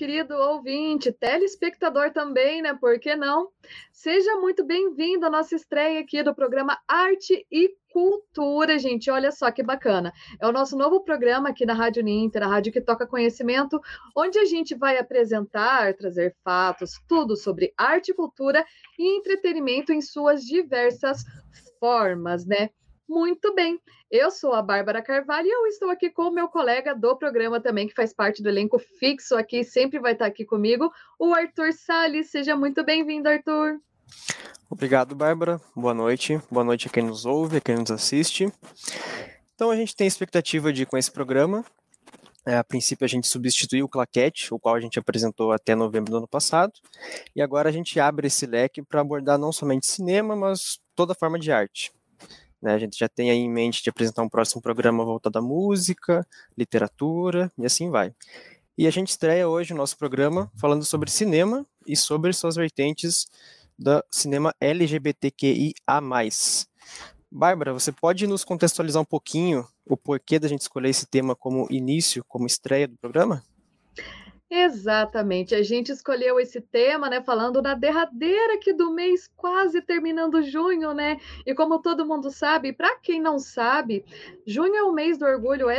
querido ouvinte, telespectador também, né? Por que não? Seja muito bem-vindo à nossa estreia aqui do programa Arte e Cultura, gente. Olha só que bacana. É o nosso novo programa aqui na Rádio Uninter, a rádio que toca conhecimento, onde a gente vai apresentar, trazer fatos, tudo sobre arte, cultura e entretenimento em suas diversas formas, né? Muito bem. Eu sou a Bárbara Carvalho e eu estou aqui com o meu colega do programa também, que faz parte do elenco fixo aqui, sempre vai estar aqui comigo, o Arthur Salles. Seja muito bem-vindo, Arthur. Obrigado, Bárbara. Boa noite. Boa noite a quem nos ouve, a quem nos assiste. Então, a gente tem expectativa de, com esse programa, a princípio a gente substituiu o Claquete, o qual a gente apresentou até novembro do ano passado, e agora a gente abre esse leque para abordar não somente cinema, mas toda forma de arte. A gente já tem aí em mente de apresentar um próximo programa voltado à música, literatura e assim vai. E a gente estreia hoje o nosso programa falando sobre cinema e sobre suas vertentes do cinema LGBTQIA+. Bárbara, você pode nos contextualizar um pouquinho o porquê da gente escolher esse tema como início, como estreia do programa? Exatamente, a gente escolheu esse tema, né, falando na derradeira aqui do mês, quase terminando junho, né? E como todo mundo sabe, para quem não sabe, junho é o mês do orgulho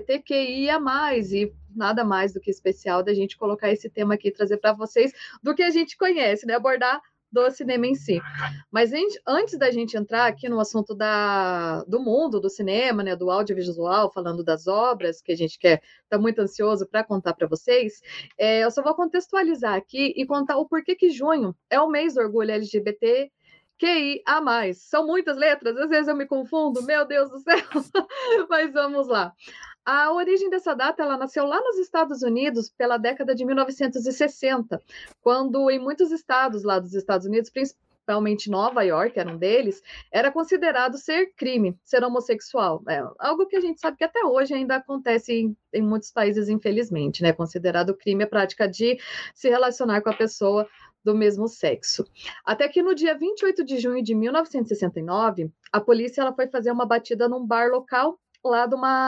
LGBTQIA+, e nada mais do que especial da gente colocar esse tema aqui e trazer para vocês do que a gente conhece, né? Abordar do cinema em si. Mas antes da gente entrar aqui no assunto do mundo do cinema, né, do audiovisual, falando das obras que a gente está muito ansioso para contar para vocês, eu só vou contextualizar aqui e contar o porquê que junho é o mês do orgulho LGBT. QIA+. São muitas letras, às vezes eu me confundo, meu Deus do céu, mas vamos lá. A origem dessa data, ela nasceu lá nos Estados Unidos pela década de 1960, quando em muitos estados lá dos Estados Unidos, principalmente Nova York, era um deles, era considerado ser crime, ser homossexual. É algo que a gente sabe que até hoje ainda acontece em muitos países, infelizmente, né? Considerado crime a prática de se relacionar com a pessoa do mesmo sexo. Até que no dia 28 de junho de 1969, a polícia ela foi fazer uma batida num bar local lá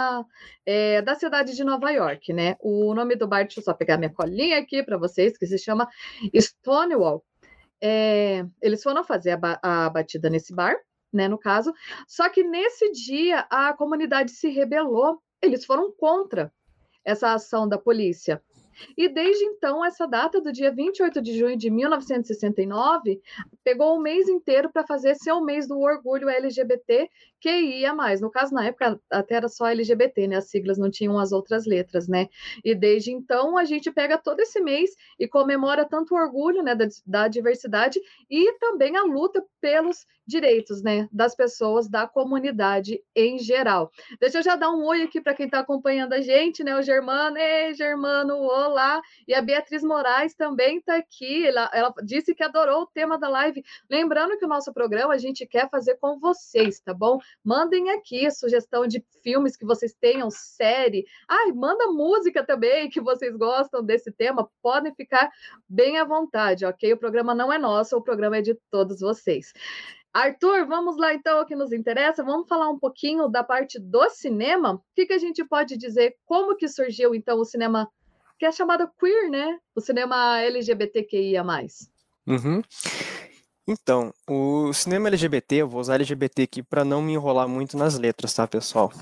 da cidade de Nova York, né? O nome do bar, deixa eu só pegar minha colinha aqui para vocês, que se chama Stonewall. Eles foram fazer a batida nesse bar, né, no caso, só que nesse dia a comunidade se rebelou, eles foram contra essa ação da polícia. E desde então, essa data do dia 28 de junho de 1969 pegou o mês inteiro para fazer ser o mês do orgulho LGBT QIA+. No caso, na época, até era só LGBT, né? As siglas não tinham as outras letras, né? E desde então, a gente pega todo esse mês e comemora tanto o orgulho, né, da diversidade e também a luta pelos direitos, né, das pessoas, da comunidade em geral. Deixa eu já dar um oi aqui para quem está acompanhando a gente, né? O Germano, ei, Germano, olá! E a Beatriz Moraes também está aqui. Ela disse que adorou o tema da live. Lembrando que o nosso programa a gente quer fazer com vocês, tá bom? Mandem aqui sugestão de filmes que vocês tenham, série. Manda música também que vocês gostam desse tema. Podem ficar bem à vontade, ok? O programa não é nosso, o programa é de todos vocês. Arthur, vamos lá então ao que nos interessa, vamos falar um pouquinho da parte do cinema. O que a gente pode dizer, como que surgiu então o cinema, que é chamado queer, né? O cinema LGBTQIA+. Uhum. Então, o cinema LGBT, eu vou usar LGBT aqui para não me enrolar muito nas letras, tá, pessoal?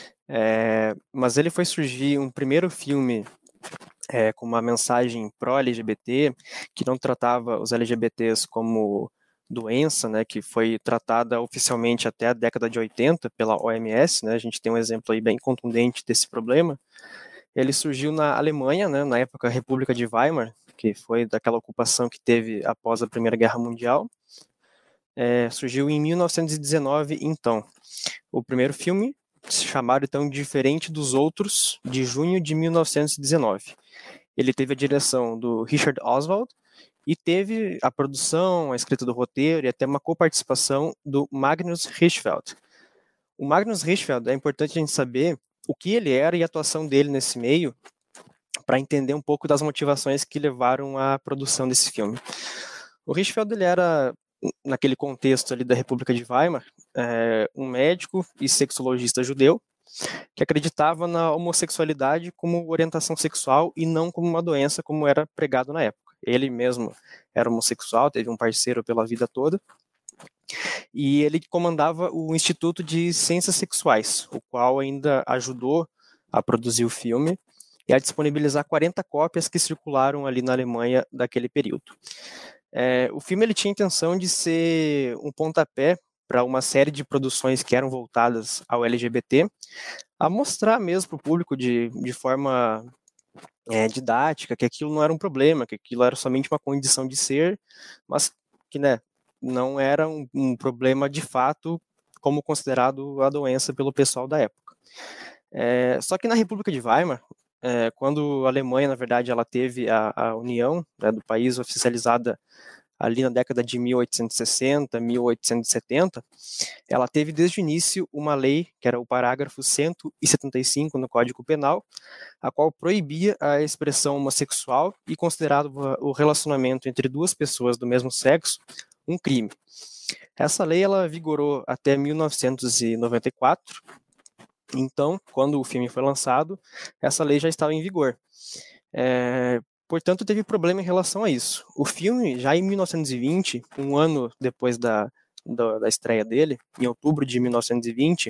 Mas ele foi surgir um primeiro filme com uma mensagem pró-LGBT, que não tratava os LGBTs como doença, né, que foi tratada oficialmente até a década de 80 pela OMS, né, a gente tem um exemplo aí bem contundente desse problema. Ele surgiu na Alemanha, né, na época República de Weimar, que foi daquela ocupação que teve após a Primeira Guerra Mundial. Surgiu em 1919, então. O primeiro filme, chamado então Diferente dos Outros, de junho de 1919. Ele teve a direção do Richard Oswald e teve a produção, a escrita do roteiro e até uma coparticipação do Magnus Hirschfeld. O Magnus Hirschfeld, é importante a gente saber o que ele era e a atuação dele nesse meio, para entender um pouco das motivações que levaram à produção desse filme. O Hirschfeld, ele era, naquele contexto ali da República de Weimar, um médico e sexologista judeu, que acreditava na homossexualidade como orientação sexual e não como uma doença, como era pregado na época. Ele mesmo era homossexual, teve um parceiro pela vida toda, e ele comandava o Instituto de Ciências Sexuais, o qual ainda ajudou a produzir o filme e a disponibilizar 40 cópias que circularam ali na Alemanha daquele período. O filme ele tinha a intenção de ser um pontapé para uma série de produções que eram voltadas ao LGBT, a mostrar mesmo para o público de forma didática que aquilo não era um problema, que aquilo era somente uma condição de ser, mas que, né, não era um problema de fato como considerado a doença pelo pessoal da época. Só que na República de Weimar, quando a Alemanha, na verdade, ela teve a união, né, do país oficializada ali na década de 1860, 1870, ela teve desde o início uma lei, que era o parágrafo 175 no Código Penal, a qual proibia a expressão homossexual e considerava o relacionamento entre duas pessoas do mesmo sexo um crime. Essa lei ela vigorou até 1994, então, quando o filme foi lançado, essa lei já estava em vigor. Portanto, teve problema em relação a isso. O filme, já em 1920, um ano depois da estreia dele, em outubro de 1920,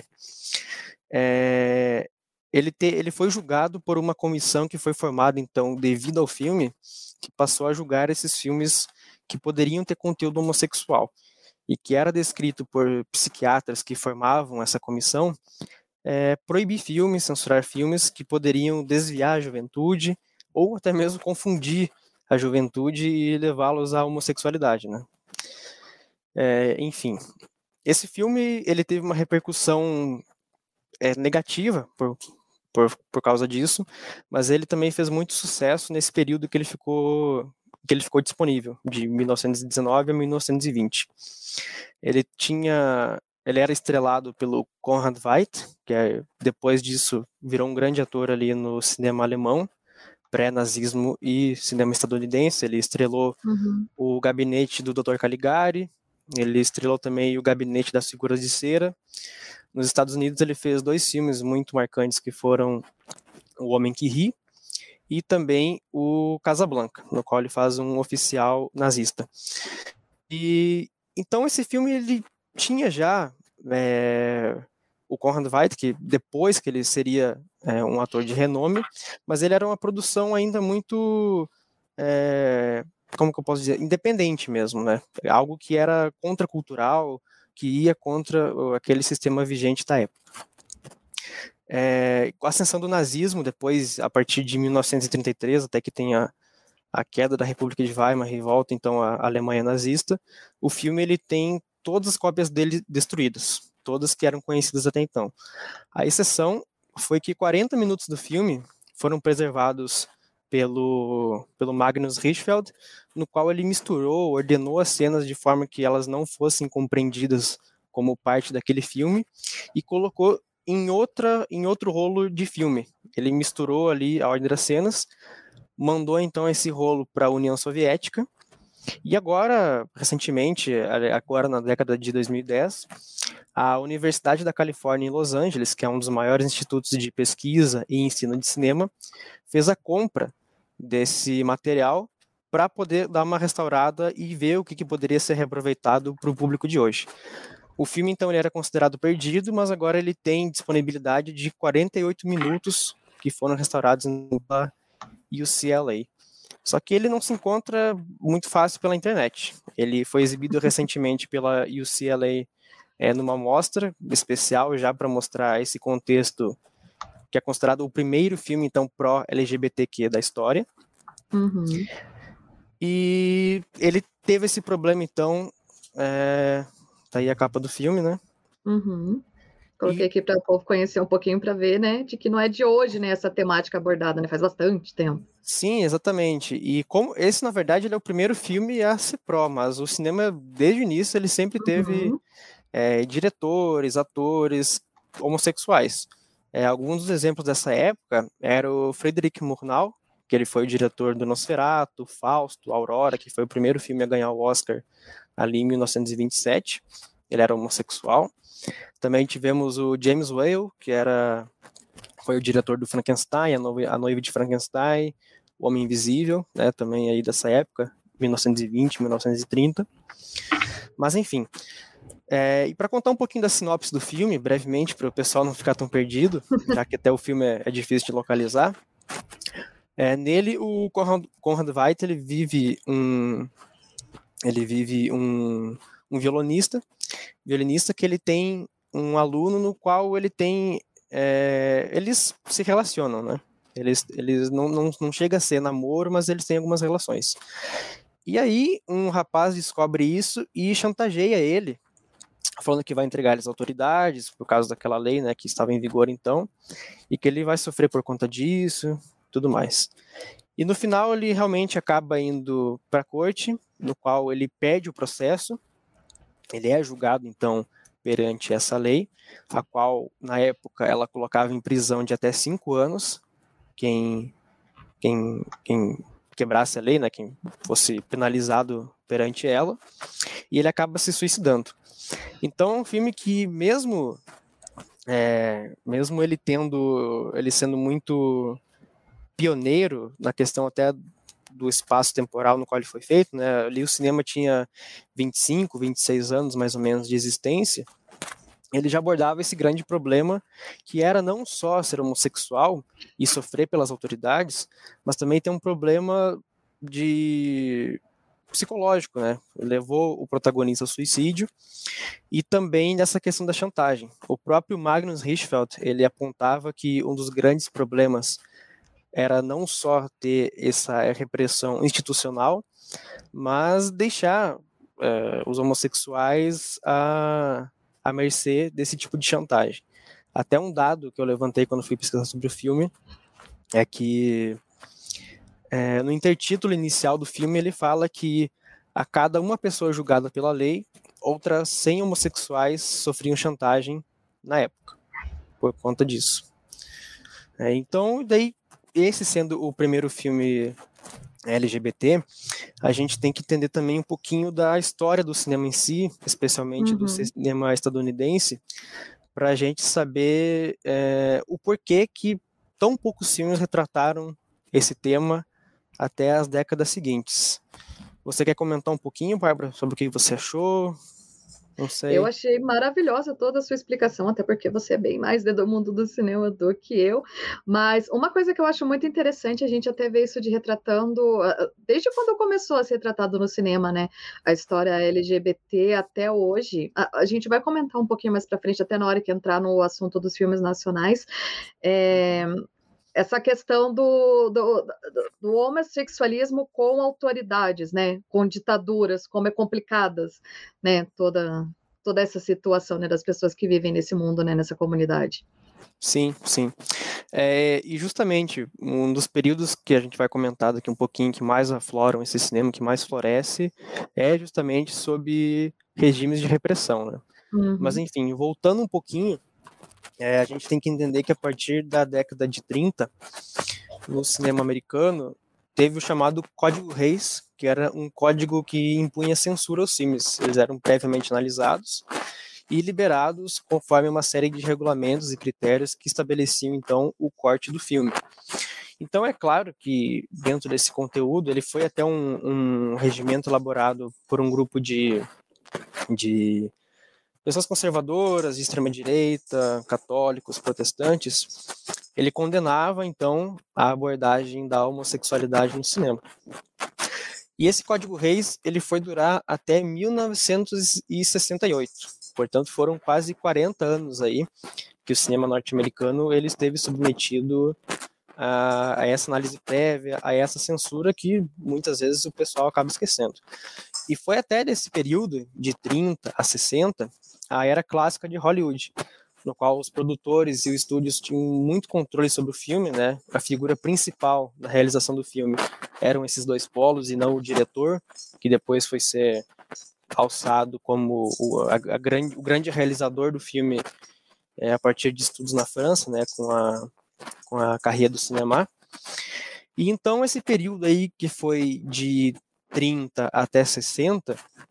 ele foi julgado por uma comissão que foi formada, então, devido ao filme, que passou a julgar esses filmes que poderiam ter conteúdo homossexual, e que era descrito por psiquiatras que formavam essa comissão, proibir filmes, censurar filmes que poderiam desviar a juventude, ou até mesmo confundir a juventude e levá-los à homossexualidade, né? Enfim, esse filme ele teve uma repercussão negativa por causa disso, mas ele também fez muito sucesso nesse período que ele ficou disponível, de 1919 a 1920. Ele era estrelado pelo Conrad Veidt, que depois disso virou um grande ator ali no cinema alemão, pré-nazismo e cinema estadunidense. Ele estrelou o Gabinete do Dr. Caligari, ele estrelou também o Gabinete das Figuras de Cera. Nos Estados Unidos ele fez 2 filmes muito marcantes que foram O Homem que Ri e também o Casablanca, no qual ele faz um oficial nazista. E então esse filme ele tinha já o Conrad Veidt, que depois que ele seria um ator de renome, mas ele era uma produção ainda muito, como que eu posso dizer, independente mesmo, né? Algo que era contracultural, que ia contra aquele sistema vigente da época. Com a ascensão do nazismo, depois, a partir de 1933, até que tem a queda da República de Weimar e volta, então, à Alemanha nazista, o filme ele tem todas as cópias dele destruídas, todas que eram conhecidas até então. A exceção foi que 40 minutos do filme foram preservados pelo Magnus Hirschfeld, no qual ele ordenou as cenas de forma que elas não fossem compreendidas como parte daquele filme e colocou em outro rolo de filme. Ele misturou ali a ordem das cenas, mandou então esse rolo para a União Soviética, e agora, recentemente, agora na década de 2010, a Universidade da Califórnia em Los Angeles, que é um dos maiores institutos de pesquisa e ensino de cinema, fez a compra desse material para poder dar uma restaurada e ver o que poderia ser reaproveitado para o público de hoje. O filme, então, ele era considerado perdido, mas agora ele tem disponibilidade de 48 minutos que foram restaurados na UCLA. Só que ele não se encontra muito fácil pela internet. Ele foi exibido recentemente pela UCLA numa mostra especial já para mostrar esse contexto, que é considerado o primeiro filme, então, pró-LGBTQ da história. E ele teve esse problema, então, tá aí a capa do filme, né? Coloquei aqui para o povo conhecer um pouquinho, para ver, né, de que não é de hoje, né, essa temática abordada, né, faz bastante tempo. Sim, exatamente. E como esse, na verdade, ele é o primeiro filme a ser pró, mas o cinema, desde o início, ele sempre teve diretores, atores homossexuais. Alguns dos exemplos dessa época era o Friedrich Murnau, que ele foi o diretor do Nosferatu, Fausto, Aurora, que foi o primeiro filme a ganhar o Oscar ali em 1927. ele era homossexual. Também tivemos o James Whale, que foi o diretor do Frankenstein, a noiva de Frankenstein, o Homem Invisível, né, também aí dessa época, 1920, 1930. Mas enfim, e para contar um pouquinho da sinopse do filme, brevemente, para o pessoal não ficar tão perdido, já que até o filme é difícil de localizar, nele o Conrad Veidt ele vive um violinista que ele tem um aluno no qual eles se relacionam, né? Eles não chega a ser namoro, mas eles têm algumas relações. E aí um rapaz descobre isso e chantageia ele, falando que vai entregar ele às autoridades por causa daquela lei, né, que estava em vigor então, e que ele vai sofrer por conta disso, tudo mais. E no final ele realmente acaba indo para a corte, no qual ele perde o processo. Ele é julgado então perante essa lei, a qual na época ela colocava em prisão de até 5 anos quem quebrasse a lei, né, quem fosse penalizado perante ela, e ele acaba se suicidando. Então é um filme que mesmo ele sendo muito pioneiro na questão até do espaço temporal no qual ele foi feito, né? Ali o cinema tinha 25, 26 anos mais ou menos de existência. Ele já abordava esse grande problema que era não só ser homossexual e sofrer pelas autoridades, mas também ter um problema psicológico, né? Levou o protagonista ao suicídio e também nessa questão da chantagem. O próprio Magnus Hirschfeld, ele apontava que um dos grandes problemas era não só ter essa repressão institucional, mas deixar os homossexuais à mercê desse tipo de chantagem. Até um dado que eu levantei quando fui pesquisar sobre o filme é que no intertítulo inicial do filme ele fala que a cada uma pessoa julgada pela lei, outras 100 homossexuais sofriam chantagem na época, por conta disso. Então, daí, esse sendo o primeiro filme LGBT, a gente tem que entender também um pouquinho da história do cinema em si, especialmente do cinema estadunidense, para a gente saber o porquê que tão poucos filmes retrataram esse tema até as décadas seguintes. Você quer comentar um pouquinho, Bárbara, sobre o que você achou? Não sei. Eu achei maravilhosa toda a sua explicação, até porque você é bem mais do mundo do cinema do que eu. Mas uma coisa que eu acho muito interessante, a gente até vê isso de retratando, desde quando começou a ser tratado no cinema, né? A história LGBT até hoje. A gente vai comentar um pouquinho mais para frente, até na hora que entrar no assunto dos filmes nacionais. Essa questão do homossexualismo com autoridades, né? Com ditaduras, como é complicadas, né? Toda essa situação, né, das pessoas que vivem nesse mundo, né, nessa comunidade. Sim, sim. E justamente um dos períodos que a gente vai comentar daqui um pouquinho que mais afloram esse cinema, que mais floresce, é justamente sob regimes de repressão, né? Mas enfim, voltando um pouquinho, a gente tem que entender que a partir da década de 30, no cinema americano, teve o chamado Código Reis, que era um código que impunha censura aos filmes. Eles eram previamente analisados e liberados conforme uma série de regulamentos e critérios que estabeleciam, então, o corte do filme. Então, é claro que, dentro desse conteúdo, ele foi até um regimento elaborado por um grupo de pessoas conservadoras, de extrema-direita, católicos, protestantes. Ele condenava, então, a abordagem da homossexualidade no cinema. E esse Código Reis ele foi durar até 1968. Portanto, foram quase 40 anos aí que o cinema norte-americano ele esteve submetido a essa análise prévia, a essa censura que muitas vezes o pessoal acaba esquecendo. E foi até desse período, de 30 a 60, a era clássica de Hollywood, no qual os produtores e os estúdios tinham muito controle sobre o filme, né? A figura principal da realização do filme eram esses dois polos e não o diretor, que depois foi ser alçado como o grande realizador do filme a partir de estudos na França, né? Com a carreira do cinema. E então esse período aí que foi de 30 até 60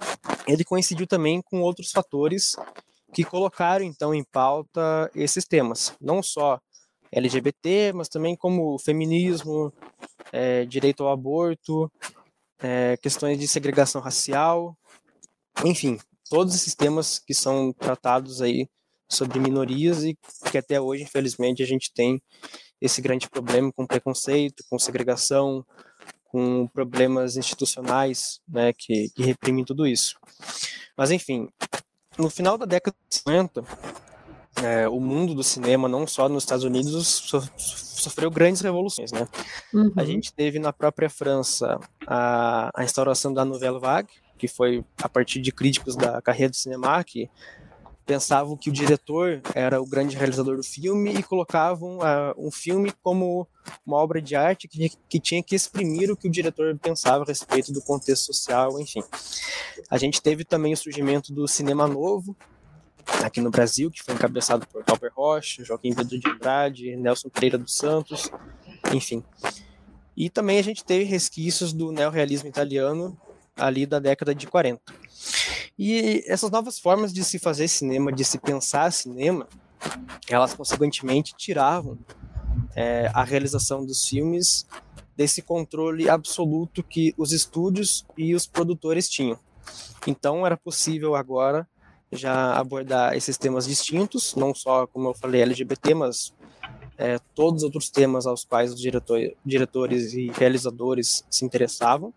ele coincidiu também com outros fatores que colocaram, então, em pauta esses temas. Não só LGBT, mas também como feminismo, direito ao aborto, questões de segregação racial, enfim, todos esses temas que são tratados aí sobre minorias e que até hoje, infelizmente, a gente tem esse grande problema com preconceito, com segregação, com problemas institucionais, né, que reprimem tudo isso. Mas, enfim, no final da década de 50, o mundo do cinema, não só nos Estados Unidos, sofreu grandes revoluções, né? Uhum. A gente teve na própria França a instauração da Nouvelle Vague, que foi a partir de críticos da carreira do cinema que pensavam que o diretor era o grande realizador do filme e colocavam um filme como uma obra de arte que tinha que exprimir o que o diretor pensava a respeito do contexto social, enfim. A gente teve também o surgimento do cinema novo, aqui no Brasil, que foi encabeçado por Glauber Rocha, Joaquim Pedro de Andrade, Nelson Pereira dos Santos, enfim. E também a gente teve resquícios do neorrealismo italiano ali da década de 40. E essas novas formas de se fazer cinema, de se pensar cinema, elas consequentemente tiravam a realização dos filmes desse controle absoluto que os estúdios e os produtores tinham. Então era possível agora já abordar esses temas distintos, não só, como eu falei, LGBT, mas todos os outros temas aos quais os diretores e realizadores se interessavam.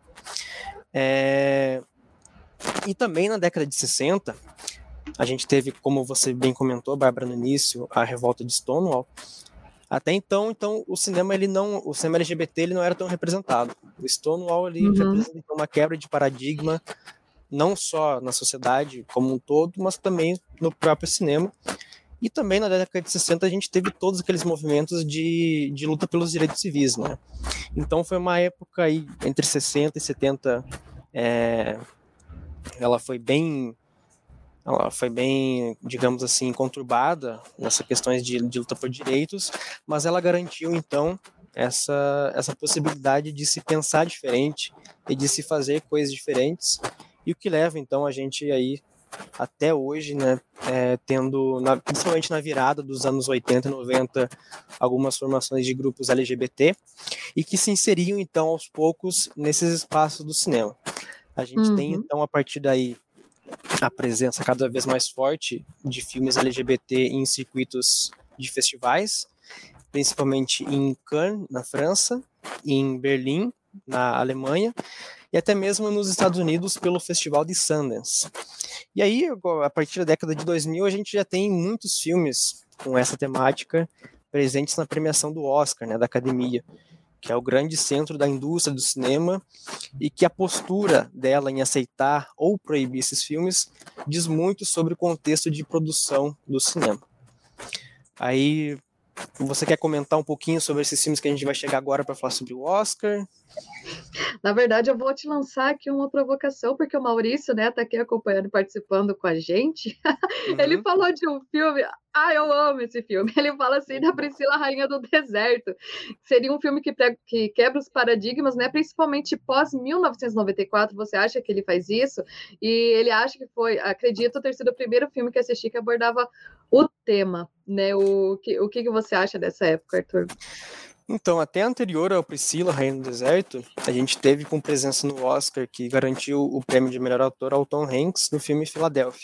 E também na década de 60, a gente teve, como você bem comentou, Bárbara, no início, a revolta de Stonewall. Até então o cinema LGBT ele não era tão representado. O Stonewall ele representa uma quebra de paradigma, não só na sociedade como um todo, mas também no próprio cinema. E também na década de 60 a gente teve todos aqueles movimentos de luta pelos direitos civis, né? Então foi uma época aí entre 60 e 70, ela foi bem, digamos assim, conturbada nessas questões de luta por direitos, mas ela garantiu então essa possibilidade de se pensar diferente e de se fazer coisas diferentes, e o que leva então a gente aí até hoje, né, tendo, principalmente na virada dos anos 80 e 90, algumas formações de grupos LGBT e que se inseriam então aos poucos nesses espaços do cinema. A gente tem então a partir daí a presença cada vez mais forte de filmes LGBT em circuitos de festivais, principalmente em Cannes, na França, em Berlim, na Alemanha, e até mesmo nos Estados Unidos pelo Festival de Sundance. E aí, a partir da década de 2000, a gente já tem muitos filmes com essa temática presentes na premiação do Oscar, né, da Academia, que é o grande centro da indústria do cinema, e que a postura dela em aceitar ou proibir esses filmes diz muito sobre o contexto de produção do cinema. Aí, você quer comentar um pouquinho sobre esses filmes que a gente vai chegar agora para falar sobre o Oscar? Na verdade, eu vou te lançar aqui uma provocação, porque o Maurício, né, tá aqui acompanhando e participando com a gente. Ele falou de um filme, eu amo esse filme. Ele fala assim da Priscila, Rainha do Deserto. Seria um filme que quebra os paradigmas, né, principalmente pós-1994. Você acha que ele faz isso? E ele acha que foi, acredito, ter sido o primeiro filme que assisti que abordava o tema, né? O que você acha dessa época, Arthur? Então, até anterior ao Priscila, Rainha do Deserto, a gente teve com presença no Oscar que garantiu o prêmio de melhor ator ao Tom Hanks no filme Filadélfia.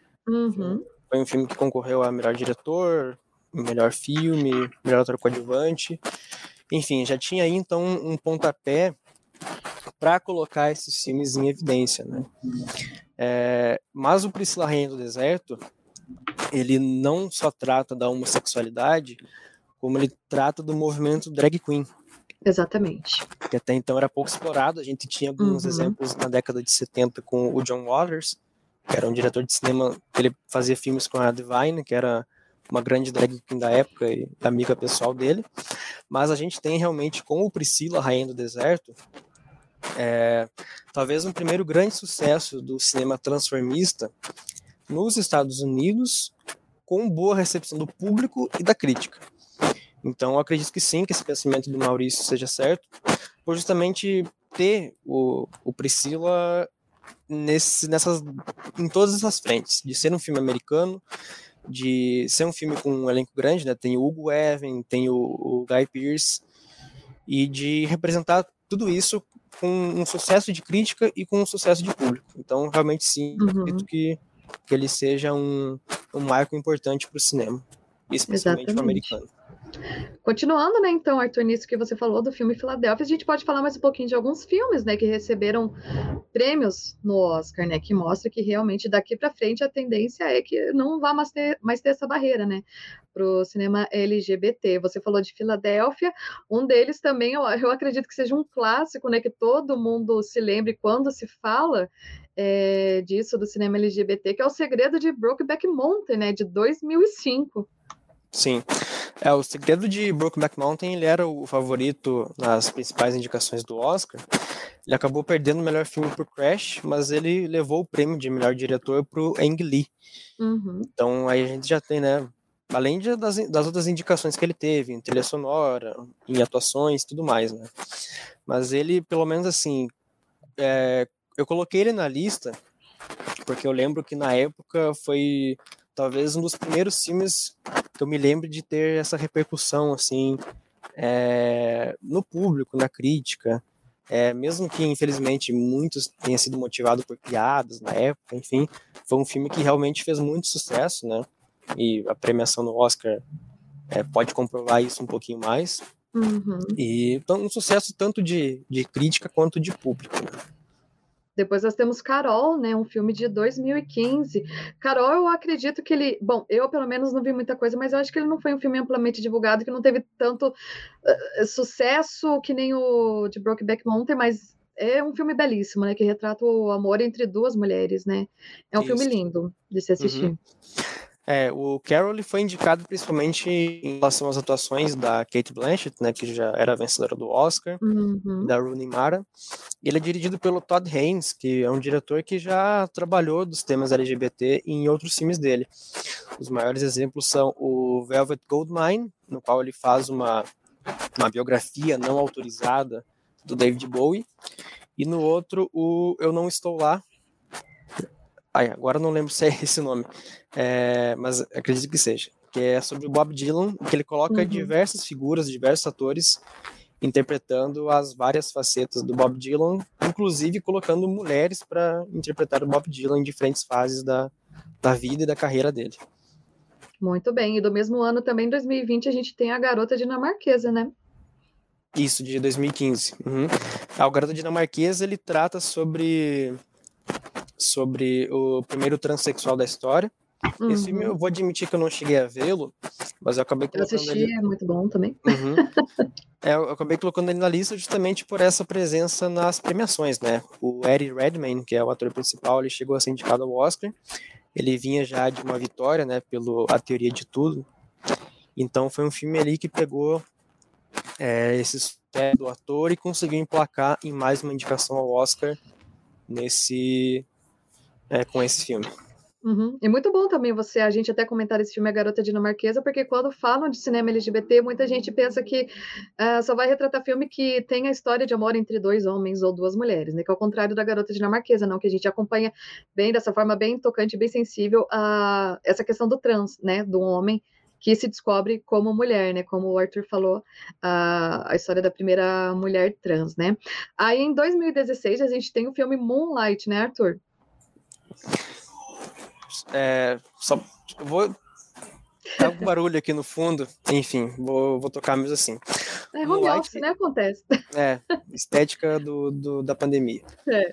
Foi um filme que concorreu a melhor diretor, melhor filme, melhor ator coadjuvante. Enfim, já tinha aí então um pontapé para colocar esses filmes em evidência, né? Mas o Priscila, Rainha do Deserto, ele não só trata da homossexualidade, como ele trata do movimento drag queen. Exatamente. Que até então era pouco explorado. A gente tinha alguns exemplos na década de 70 com o John Waters, que era um diretor de cinema, ele fazia filmes com a Divine, que era uma grande drag queen da época e amiga pessoal dele. Mas a gente tem realmente com o Priscila, Rainha do Deserto, talvez um primeiro grande sucesso do cinema transformista nos Estados Unidos, com boa recepção do público e da crítica. Então, eu acredito que sim, que esse pensamento do Maurício seja certo, por justamente ter o Priscila em todas essas frentes, de ser um filme americano, de ser um filme com um elenco grande, né? Tem o Hugo Weaving, tem o Guy Pearce, e de representar tudo isso com um sucesso de crítica e com um sucesso de público. Então, realmente, sim, acredito que ele seja um marco importante para o cinema, especialmente para o americano. Continuando, né, então, Arthur, nisso que você falou do filme Filadélfia, a gente pode falar mais um pouquinho de alguns filmes, né, que receberam prêmios no Oscar, né, que mostra que realmente daqui para frente a tendência é que não vá mais ter essa barreira, né, para o cinema LGBT. Você falou de Filadélfia, um deles também, eu acredito que seja um clássico, né, que todo mundo se lembre quando se fala disso, do cinema LGBT, que é O Segredo de Brokeback Mountain, né, de 2005. Sim. O Segredo de Brokeback Mountain, ele era o favorito nas principais indicações do Oscar. Ele acabou perdendo o melhor filme por Crash, mas ele levou o prêmio de melhor diretor pro Ang Lee. Então aí a gente já tem, né, além das outras indicações que ele teve, em trilha sonora, em atuações e tudo mais, né. Mas ele, pelo menos assim, eu coloquei ele na lista porque eu lembro que na época foi talvez um dos primeiros filmes que eu me lembro de ter essa repercussão assim no público, na crítica, mesmo que infelizmente muitos tenham sido motivados por piadas na época, enfim, foi um filme que realmente fez muito sucesso, né? E a premiação no Oscar pode comprovar isso um pouquinho mais. E então, um sucesso tanto de crítica quanto de público, né? Depois nós temos Carol, né, um filme de 2015. Carol, eu acredito que ele... Bom, eu pelo menos não vi muita coisa, mas eu acho que ele não foi um filme amplamente divulgado, que não teve tanto sucesso que nem o de Brokeback Mountain, mas é um filme belíssimo, né, que retrata o amor entre duas mulheres, né? É um filme lindo de se assistir. O Carol foi indicado principalmente em relação às atuações da Cate Blanchett, né, que já era vencedora do Oscar, e da Rooney Mara. Ele é dirigido pelo Todd Haynes, que é um diretor que já trabalhou dos temas LGBT em outros filmes dele. Os maiores exemplos são o Velvet Goldmine, no qual ele faz uma biografia não autorizada do David Bowie, e no outro, o Eu Não Estou Lá. Agora não lembro se é esse o nome, mas acredito que seja, que é sobre o Bob Dylan, que ele coloca diversas figuras, diversos atores interpretando as várias facetas do Bob Dylan, inclusive colocando mulheres para interpretar o Bob Dylan em diferentes fases da vida e da carreira dele. Muito bem, e do mesmo ano também, 2020, a gente tem A Garota Dinamarquesa, né? Isso, de 2015. A Garota Dinamarquesa, ele trata sobre o primeiro transexual da história. Esse filme eu vou admitir que eu não cheguei a vê-lo, mas eu acabei colocando ele... é muito bom também. Eu acabei colocando ele na lista justamente por essa presença nas premiações, né? O Eddie Redmayne, que é o ator principal, ele chegou a ser indicado ao Oscar. Ele vinha já de uma vitória, né, pelo A Teoria de Tudo. Então foi um filme ali que pegou esse sucesso do ator e conseguiu emplacar em mais uma indicação ao Oscar com esse filme. E muito bom também a gente até comentar esse filme A Garota Dinamarquesa, porque quando falam de cinema LGBT, muita gente pensa que só vai retratar filme que tem a história de amor entre dois homens ou duas mulheres, né? Que é o contrário da Garota Dinamarquesa, não, que a gente acompanha bem, dessa forma bem tocante, bem sensível, essa questão do trans, né? Do homem que se descobre como mulher, né? Como o Arthur falou, a história da primeira mulher trans, né? Aí em 2016 a gente tem o filme Moonlight, né, Arthur? Só vou dar um barulho aqui no fundo, enfim, vou tocar mesmo assim. Home office, né? Acontece. Estética da pandemia.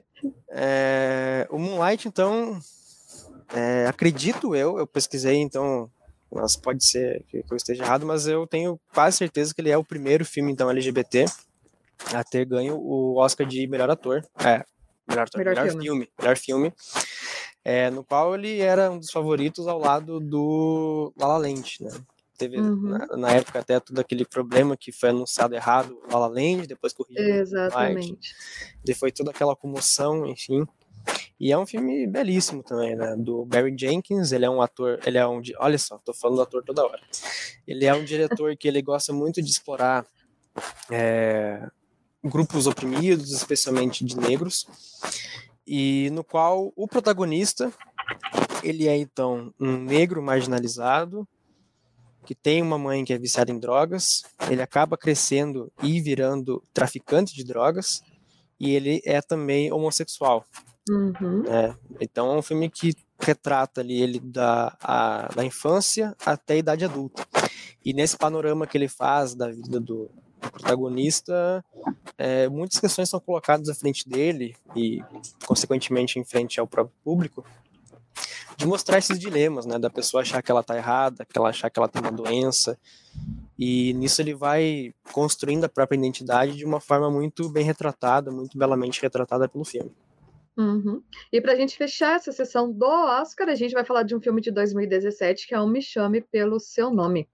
O Moonlight, então, acredito eu pesquisei, então, mas pode ser que eu esteja errado, mas eu tenho quase certeza que ele é o primeiro filme, então, LGBT a ter ganho o Oscar de melhor ator. Melhor filme. No qual ele era um dos favoritos ao lado do La La Land, né? Teve na época até todo aquele problema que foi anunciado errado La La Land, depois corrigido. Exatamente. E foi toda aquela comoção, enfim. E é um filme belíssimo também, né? Do Barry Jenkins, ele é um ator, olha só, tô falando do ator toda hora. Ele é um diretor que ele gosta muito de explorar grupos oprimidos, especialmente de negros. e no qual o protagonista, ele é então um negro marginalizado, que tem uma mãe que é viciada em drogas, ele acaba crescendo e virando traficante de drogas, e ele é também homossexual. Uhum. Então é um filme que retrata ali ele da infância até a idade adulta. E nesse panorama que ele faz da vida do protagonista, muitas questões são colocadas à frente dele e, consequentemente, em frente ao próprio público, de mostrar esses dilemas, né, da pessoa achar que ela tá errada, que ela achar que ela tem uma doença, e nisso ele vai construindo a própria identidade de uma forma muito bem retratada, muito belamente retratada pelo filme. Uhum. E para a gente fechar essa sessão do Oscar, a gente vai falar de um filme de 2017, que é o Me Chame Pelo Seu Nome.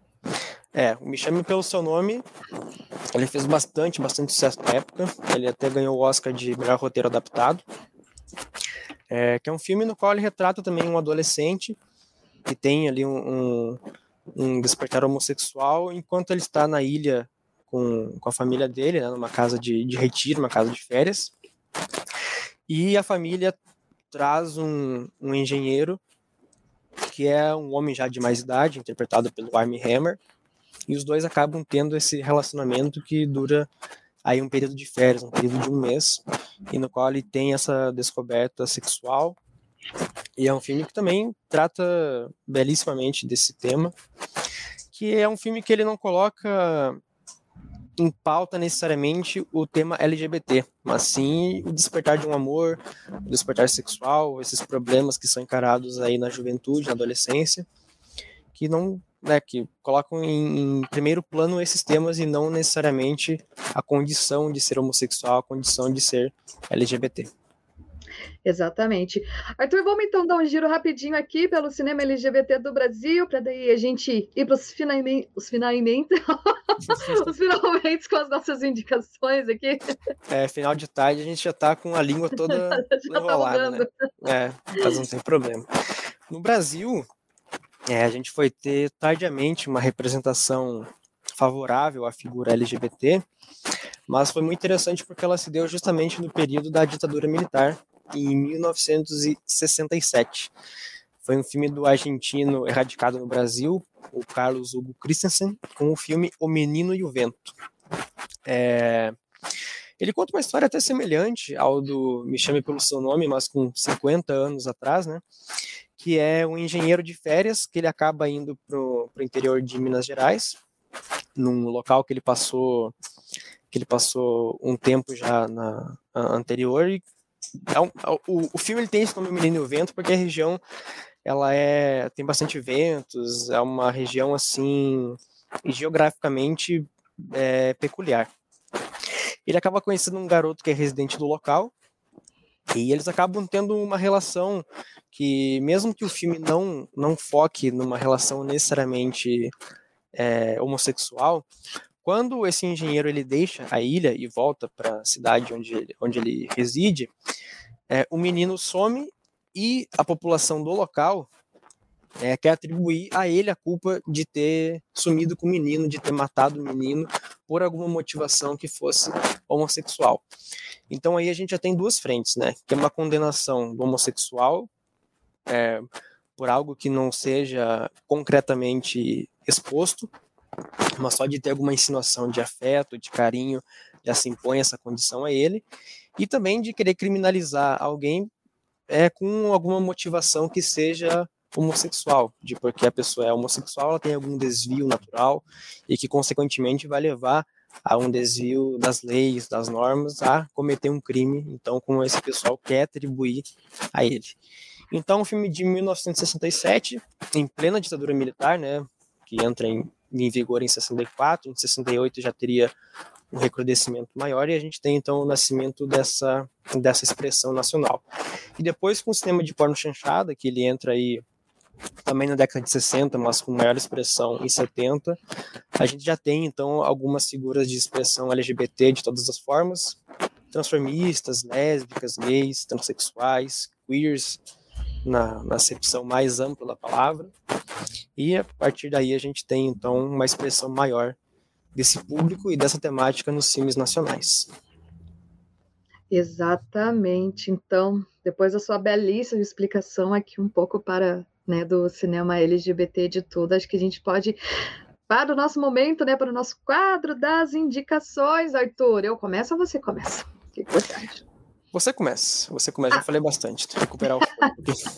O Me Chame Pelo Seu Nome, ele fez bastante sucesso na época, ele até ganhou o Oscar de melhor roteiro adaptado, que é um filme no qual ele retrata também um adolescente que tem ali um despertar homossexual enquanto ele está na ilha com a família dele, né, numa casa de retiro, uma casa de férias, e a família traz um engenheiro que é um homem já de mais idade, interpretado pelo Armie Hammer, e os dois acabam tendo esse relacionamento que dura aí um período de férias, um período de um mês, e no qual ele tem essa descoberta sexual. E é um filme que também trata belíssimamente desse tema, que é um filme que ele não coloca em pauta necessariamente o tema LGBT, mas sim o despertar de um amor, o despertar sexual, esses problemas que são encarados aí na juventude, na adolescência, que não, que colocam em primeiro plano esses temas e não necessariamente a condição de ser homossexual, a condição de ser LGBT. Exatamente. Arthur, vamos então dar um giro rapidinho aqui pelo cinema LGBT do Brasil, para daí a gente ir para os finalmente os finalmente com as nossas indicações aqui. Final de tarde a gente já está com a língua toda enrolada, né? Mas não tem problema. No Brasil, a gente foi ter tardiamente uma representação favorável à figura LGBT, mas foi muito interessante porque ela se deu justamente no período da ditadura militar, em 1967. Foi um filme do argentino erradicado no Brasil, o Carlos Hugo Christensen, com o filme O Menino e o Vento. Ele conta uma história até semelhante ao do Me Chame Pelo Seu Nome, mas com 50 anos atrás, né? Que é um engenheiro de férias que ele acaba indo pro interior de Minas Gerais, num local que ele passou um tempo já anterior, e o filme ele tem esse nome, O Menino e o Vento, porque a região ela tem bastante ventos, é uma região assim geograficamente peculiar. Ele acaba conhecendo um garoto que é residente do local, e eles acabam tendo uma relação que, mesmo que o filme não foque numa relação necessariamente homossexual, quando esse engenheiro ele deixa a ilha e volta para a cidade onde ele reside, o menino some e a população do local quer atribuir a ele a culpa de ter sumido com o menino, de ter matado o menino por alguma motivação que fosse homossexual. Então aí a gente já tem duas frentes, né? Que é uma condenação do homossexual por algo que não seja concretamente exposto, mas só de ter alguma insinuação de afeto, de carinho, já se impõe essa condição a ele, e também de querer criminalizar alguém com alguma motivação que seja homossexual, de porque a pessoa é homossexual, ela tem algum desvio natural e que consequentemente vai levar a um desvio das leis, das normas, a cometer um crime. Então, como esse pessoal quer atribuir a ele. Então, um filme de 1967, em plena ditadura militar, né, que entra em vigor em 64, em 68 já teria um recrudescimento maior, e a gente tem então o nascimento dessa expressão nacional. E depois, com o cinema de porno chanchada, que ele entra aí também na década de 60, mas com maior expressão em 70, a gente já tem então algumas figuras de expressão LGBT de todas as formas, transformistas, lésbicas, gays, transexuais, queers, na acepção mais ampla da palavra, e a partir daí a gente tem então uma expressão maior desse público e dessa temática nos filmes nacionais. Exatamente. Então, depois da sua belíssima explicação aqui um pouco para, né, do cinema LGBT de tudo, acho que a gente pode para o nosso momento, né, para o nosso quadro das indicações, Arthur. Eu começo ou você começa? O que você acha? Você começa, já falei bastante, tem que recuperar o fogo.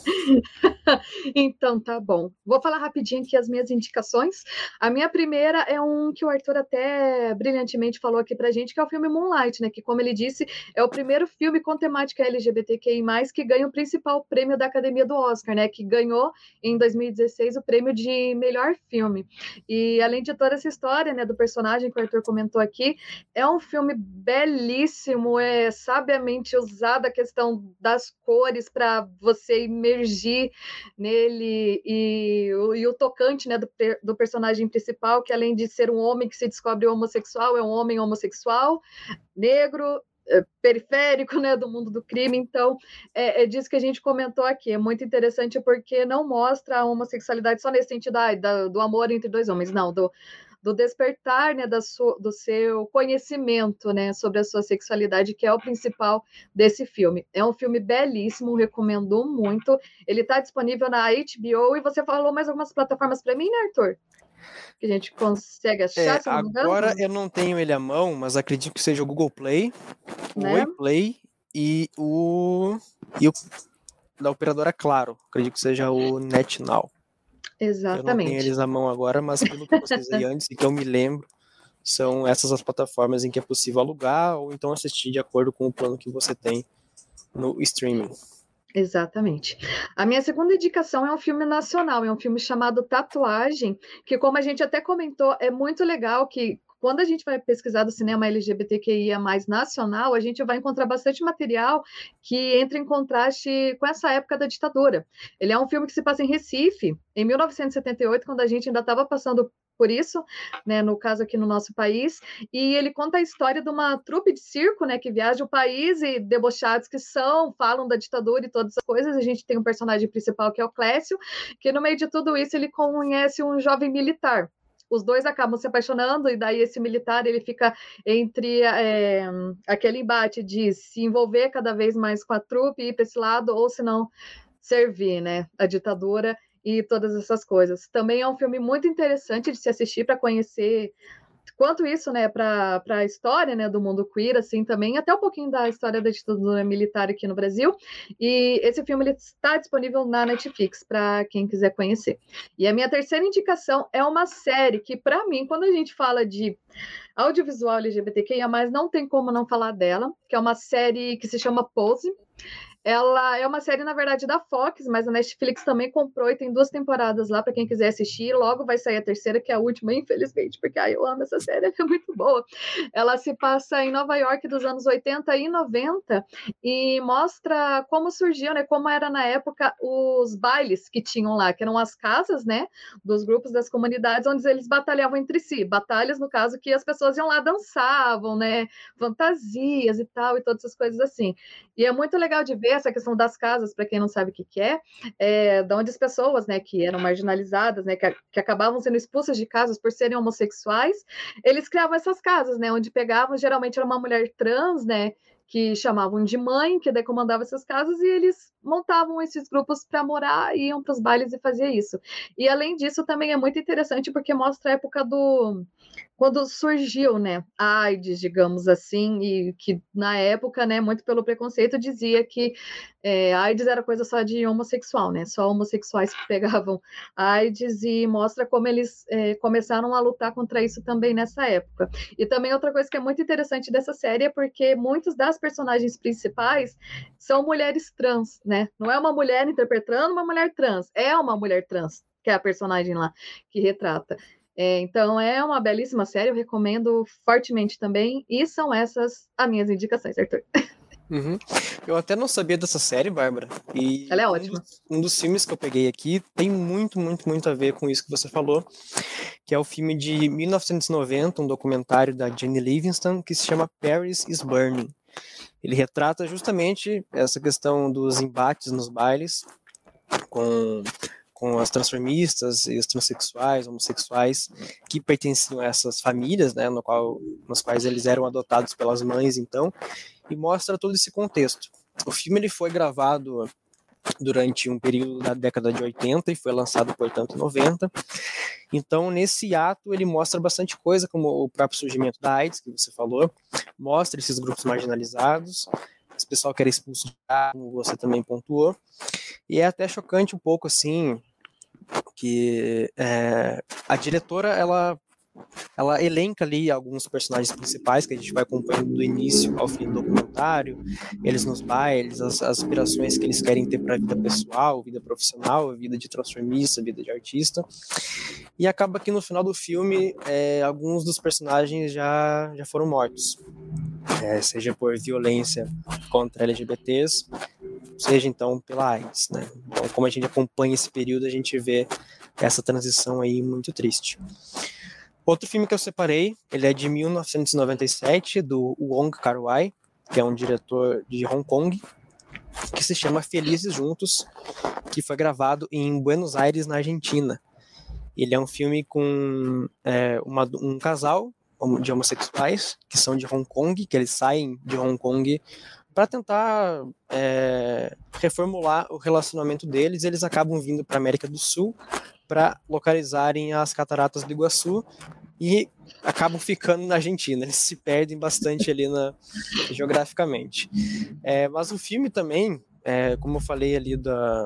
Então, tá bom. Vou falar rapidinho aqui as minhas indicações. A minha primeira é um que o Arthur até brilhantemente falou aqui pra gente, que é o filme Moonlight, né? Que, como ele disse, é o primeiro filme com temática LGBTQI+, que ganha o principal prêmio da Academia do Oscar, né? Que ganhou, em 2016, o prêmio de melhor filme. E, além de toda essa história, né, do personagem que o Arthur comentou aqui, é um filme belíssimo, é sabiamente usada a questão das cores para você imergir nele e o tocante, né, do personagem principal, que além de ser um homem que se descobre homossexual, é um homem homossexual, negro, periférico, né, do mundo do crime. Então, é disso que a gente comentou aqui. É muito interessante porque não mostra a homossexualidade só nesse sentido do amor entre dois homens, não, do despertar, né, do seu conhecimento, né, sobre a sua sexualidade, que é o principal desse filme. É um filme belíssimo, recomendo muito. Ele está disponível na HBO e você falou mais algumas plataformas para mim, né, Arthur? Que a gente consegue achar, se eu não me engano. Agora eu não tenho ele à mão, mas acredito que seja o Google Play, o Né? Oi Play e o da operadora Claro. Acredito que seja o NetNow. Eu não tenho Exatamente. eles à mão agora, mas pelo que eu pesquisei antes e que eu me lembro, são essas as plataformas em que é possível alugar ou então assistir de acordo com o plano que você tem no streaming. Exatamente. A minha segunda indicação é um filme nacional, é um filme chamado Tatuagem, que, como a gente até comentou, é muito legal que quando a gente vai pesquisar do cinema LGBTQIA+ nacional, a gente vai encontrar bastante material que entra em contraste com essa época da ditadura. Ele é um filme que se passa em Recife, em 1978, quando a gente ainda estava passando por isso, né, no caso aqui no nosso país, e ele conta a história de uma trupe de circo, né, que viaja o país e debochados que são, falam da ditadura e todas as coisas. A gente tem um personagem principal que é o Clécio, que no meio de tudo isso ele conhece um jovem militar. Os dois acabam se apaixonando e daí esse militar ele fica entre aquele embate de se envolver cada vez mais com a trupe e ir para esse lado ou se não servir, né, a ditadura e todas essas coisas. Também é um filme muito interessante de se assistir para conhecer quanto isso, né, para a história, né, do mundo queer, assim, também, até um pouquinho da história da ditadura militar aqui no Brasil. E esse filme ele está disponível na Netflix para quem quiser conhecer. E a minha terceira indicação é uma série que, para mim, quando a gente fala de audiovisual LGBTQIA+, não tem como não falar dela, que é uma série que se chama Pose. Ela é uma série, na verdade, da Fox, mas a Netflix também comprou e tem 2 temporadas lá para quem quiser assistir. Logo vai sair a terceira, que é a última, infelizmente, porque eu amo essa série, é muito boa. Ela se passa em Nova York dos anos 80 e 90 e mostra como surgiu, né, como era na época os bailes que tinham lá, que eram as casas, né, dos grupos das comunidades, onde eles batalhavam entre si. Batalhas, no caso, que as pessoas iam lá, dançavam, né, fantasias e tal, e todas essas coisas assim. E é muito legal de ver essa questão das casas, para quem não sabe o que é, de onde as pessoas, né, que eram marginalizadas, né, que acabavam sendo expulsas de casas por serem homossexuais, eles criavam essas casas, né, onde pegavam, geralmente era uma mulher trans, né, que chamavam de mãe, que daí comandava essas casas, e eles montavam esses grupos para morar, iam para os bailes e fazia isso. E além disso, também é muito interessante porque mostra a época quando surgiu, né, a AIDS, digamos assim, e que na época, né, muito pelo preconceito, dizia que a AIDS era coisa só de homossexual, né, só homossexuais que pegavam AIDS, e mostra como eles começaram a lutar contra isso também nessa época. E também outra coisa que é muito interessante dessa série é porque muitas das personagens principais são mulheres trans, né, não é uma mulher interpretando uma mulher trans, é uma mulher trans, que é a personagem lá que retrata. Então, é uma belíssima série, eu recomendo fortemente também, e são essas as minhas indicações, Arthur. Uhum. Eu até não sabia dessa série, Bárbara, e Ela é ótima. um dos filmes que eu peguei aqui tem muito, muito, muito a ver com isso que você falou, que é o filme de 1990, um documentário da Jenny Livingston, que se chama Paris is Burning. Ele retrata justamente essa questão dos embates nos bailes com as transformistas e os transexuais, homossexuais que pertenciam a essas famílias, né, nos quais eles eram adotados pelas mães, então, e mostra todo esse contexto. O filme ele foi gravado durante um período da década de 80 e foi lançado, portanto, em 90. Então, nesse ato, ele mostra bastante coisa, como o próprio surgimento da AIDS, que você falou, mostra esses grupos marginalizados, esse pessoal que era expulso de casa, como você também pontuou, e é até chocante um pouco, assim, que a diretora, ela elenca ali alguns personagens principais que a gente vai acompanhando do início ao fim do documentário, eles nos bailes, as aspirações que eles querem ter para a vida pessoal, vida profissional, vida de transformista, vida de artista, e acaba que no final do filme alguns dos personagens já foram mortos, seja por violência contra LGBTs, seja então pela AIDS, né? Então, como a gente acompanha esse período, a gente vê essa transição aí muito triste. Outro filme que eu separei, ele é de 1997, do Wong Kar-wai, que é um diretor de Hong Kong, que se chama Felizes Juntos, que foi gravado em Buenos Aires, na Argentina. Ele é um filme com um casal de homossexuais, que são de Hong Kong, que eles saem de Hong Kong para tentar reformular o relacionamento deles. Eles acabam vindo para a América do Sul para localizarem as cataratas do Iguaçu e acabam ficando na Argentina. Eles se perdem bastante ali geograficamente. Mas o filme também, como eu falei ali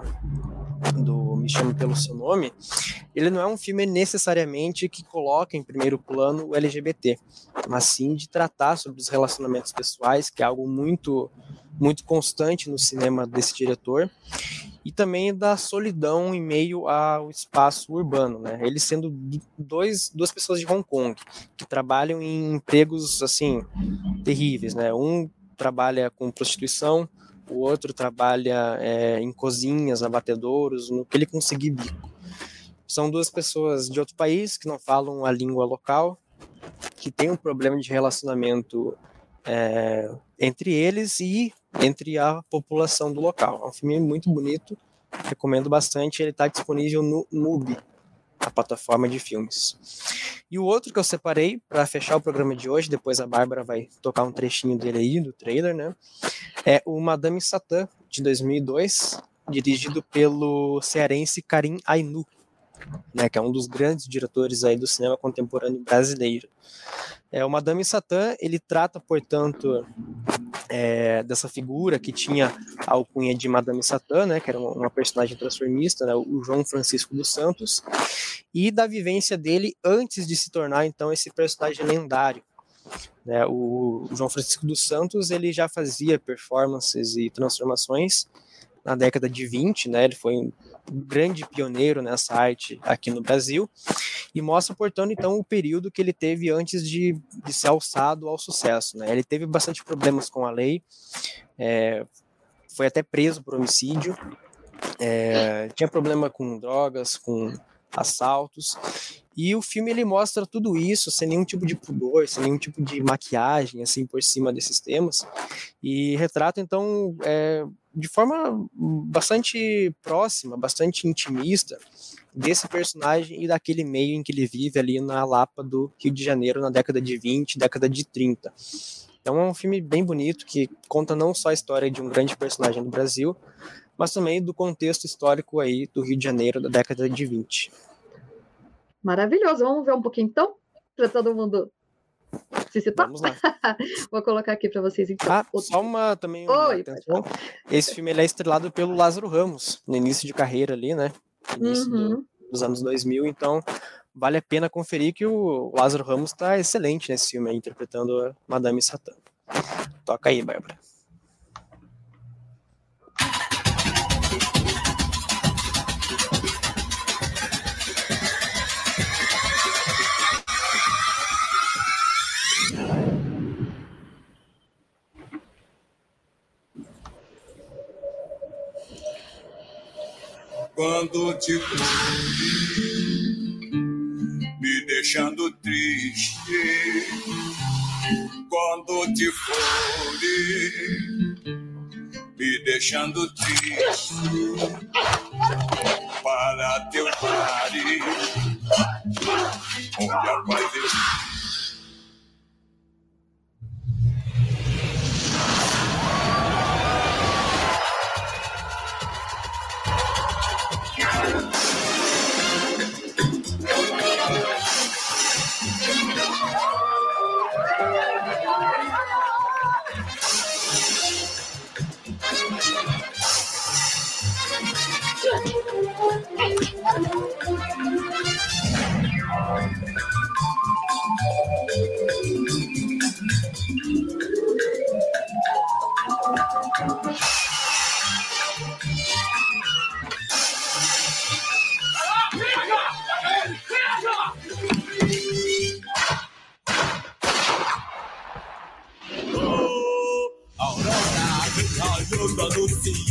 do Me Chame Pelo Seu Nome, ele não é um filme necessariamente que coloca em primeiro plano o LGBT, mas sim de tratar sobre os relacionamentos pessoais, que é algo muito, muito constante no cinema desse diretor, e também da solidão em meio ao espaço urbano, né? Eles sendo duas pessoas de Hong Kong que trabalham em empregos assim terríveis, né? Um trabalha com prostituição, o outro trabalha em cozinhas, abatedouros, no que ele conseguir bico. São duas pessoas de outro país que não falam a língua local, que tem um problema de relacionamento entre eles e entre a população do local. É um filme muito bonito, recomendo bastante. Ele está disponível no MUBI, a plataforma de filmes. E o outro que eu separei para fechar o programa de hoje, depois a Bárbara vai tocar um trechinho dele aí, do trailer, né? É o Madame Satã, de 2002, dirigido pelo cearense Karim Ainu, né, que é um dos grandes diretores aí do cinema contemporâneo brasileiro. O Madame Satã, ele trata, portanto, dessa figura que tinha a alcunha de Madame Satã, né, que era uma personagem transformista, né, o João Francisco dos Santos, e da vivência dele antes de se tornar, então, esse personagem lendário. Né, o João Francisco dos Santos, ele já fazia performances e transformações na década de 20, né, ele foi um grande pioneiro nessa arte aqui no Brasil, e mostra, portanto, então, o período que ele teve antes de ser alçado ao sucesso, né? Ele teve bastante problemas com a lei, foi até preso por homicídio, tinha problema com drogas, com assaltos, e o filme ele mostra tudo isso sem nenhum tipo de pudor, sem nenhum tipo de maquiagem assim por cima desses temas, e retrata então de forma bastante próxima, bastante intimista desse personagem e daquele meio em que ele vive ali na Lapa do Rio de Janeiro na década de 20, década de 30. Então é um filme bem bonito que conta não só a história de um grande personagem do Brasil, mas também do contexto histórico aí do Rio de Janeiro da década de 20. Maravilhoso. Vamos ver um pouquinho então? Para todo mundo se citar? Vamos lá. Vou colocar aqui para vocês então. Só uma atenção. Esse filme ele é estrelado pelo Lázaro Ramos, no início de carreira ali, né? Início dos anos 2000, então vale a pena conferir que o Lázaro Ramos está excelente nesse filme, interpretando a Madame Satã. Toca aí, Bárbara. Quando te fui, me deixando triste. Quando te fui, me deixando triste. Para teus mares, onde a paz existe.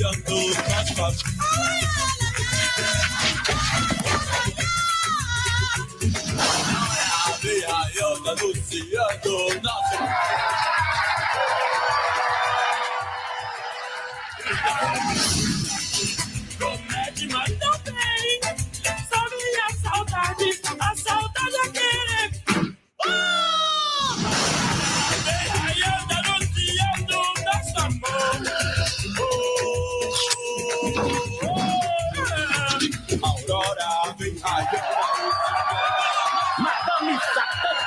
Promete, mas não tem. Sabe a saudade é querer. Vem raiando, anunciando nosso amor. Aurora, vem raiando. Madame Satã.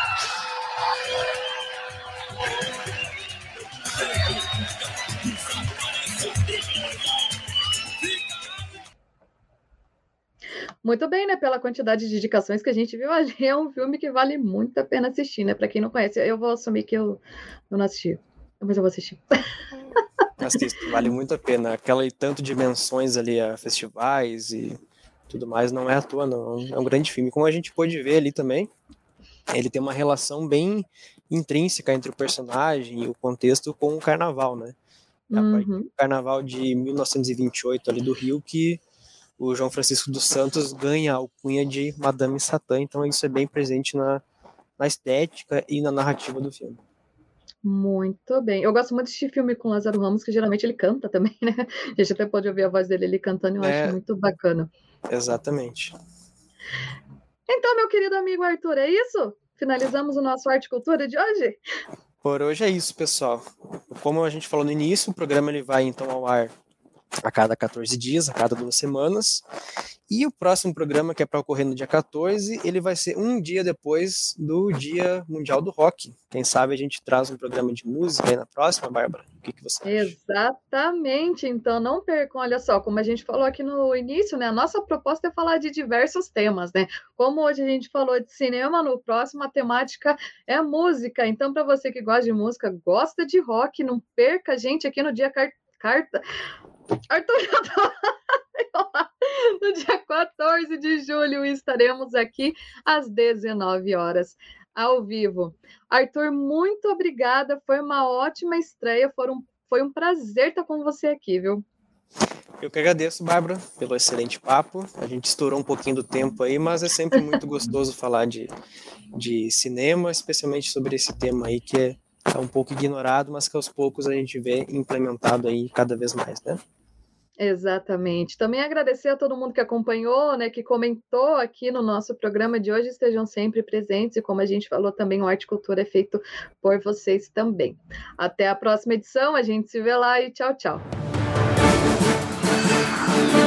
Muito bem, né? Pela quantidade de indicações que a gente viu ali, é um filme que vale muito a pena assistir, né? Para quem não conhece, eu vou assumir que eu não assisti, mas eu vou assistir. Assista, vale muito a pena. Aquela e tanto de menções ali a festivais e tudo mais, não é à toa, não. É um grande filme. Como a gente pôde ver ali também, ele tem uma relação bem intrínseca entre o personagem e o contexto com o carnaval, né? A partir do carnaval de 1928 ali do Rio que o João Francisco dos Santos ganha a alcunha de Madame Satã, então isso é bem presente na estética e na narrativa do filme. Muito bem. Eu gosto muito de assistir filme com Lázaro Ramos, que geralmente ele canta também, né? A gente até pode ouvir a voz dele ele cantando, eu acho muito bacana. Exatamente. Então, meu querido amigo Arthur, é isso? Finalizamos o nosso Arte e Cultura de hoje? Por hoje é isso, pessoal. Como a gente falou no início, o programa ele vai então ao ar a cada 14 dias, a cada 2 semanas. E o próximo programa, que é para ocorrer no dia 14, ele vai ser um dia depois do Dia Mundial do Rock. Quem sabe a gente traz um programa de música aí na próxima, Bárbara? O que você acha? Exatamente, então não percam, olha só, como a gente falou aqui no início, né? A nossa proposta é falar de diversos temas, né? Como hoje a gente falou de cinema, no próximo a temática é música. Então, para você que gosta de música, gosta de rock, não perca a gente aqui no dia Arthur, no dia 14 de julho estaremos aqui às 19 horas, ao vivo. Arthur, muito obrigada, foi uma ótima estreia, foi um prazer estar com você aqui, viu? Eu que agradeço, Bárbara, pelo excelente papo. A gente estourou um pouquinho do tempo aí, mas é sempre muito gostoso falar de cinema, especialmente sobre esse tema aí que é um pouco ignorado, mas que aos poucos a gente vê implementado aí cada vez mais, né? Exatamente. Também agradecer a todo mundo que acompanhou, né, que comentou aqui no nosso programa de hoje, estejam sempre presentes e como a gente falou também, o Arte e Cultura é feito por vocês também. Até a próxima edição, a gente se vê lá e tchau, tchau.